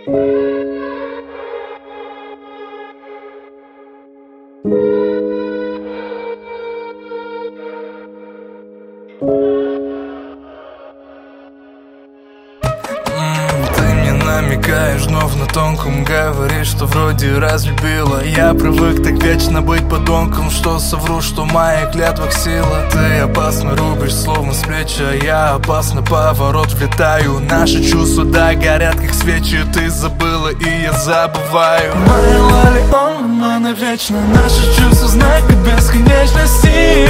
Намекаешь, вновь на тонком говоришь, что вроде разлюбила. Я привык так вечно быть подонком, что совру, что в моих клятвах сила. Ты опасно рубишь, словно с плеч, а я опасно поворот влетаю. Наши чувства, да, горят как свечи. Ты забыла, и я забываю. Моя лали, он навечно. Наши чувства, знак бесконечности.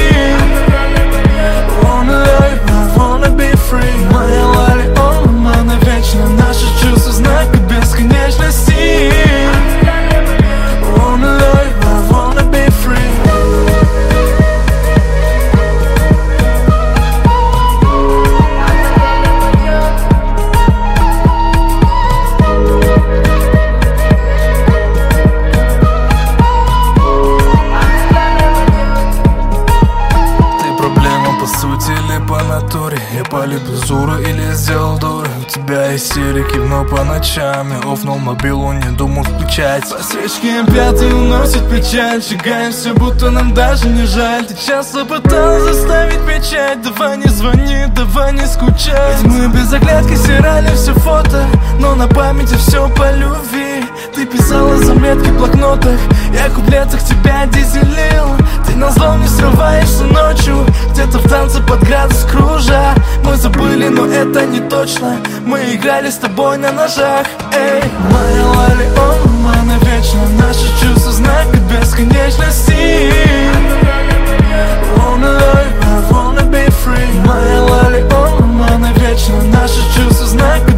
Wanna love, I wanna be free. Моя лали, он навечно. Наши чувства, знак бесконечности. Wanna love, I wanna be free. Или по натуре, я полюбил Зуру или сделал дуры. У тебя истерики, но по ночам я офнул мобилу, не думал включать. По свечке пятый уносит печаль. Сжигаем все, будто нам даже не жаль. Ты часто пыталась заставить печать. Давай не звони, давай не скучай. Ведь мы без оглядки стирали все фото, но на памяти все по любви. Ты писала заметки в блокнотах, я в куплетах тебя дизелил. Ты назло не срываешься ночью, где-то в танце под градус кружа. Мы забыли, но это не точно. Мы играли с тобой на ножах. Эй, моя лали, он навечно. Наши чувства, знак бесконечности. Wanna love, I wanna be free. Моя лали, он навечно. Наши чувства, знак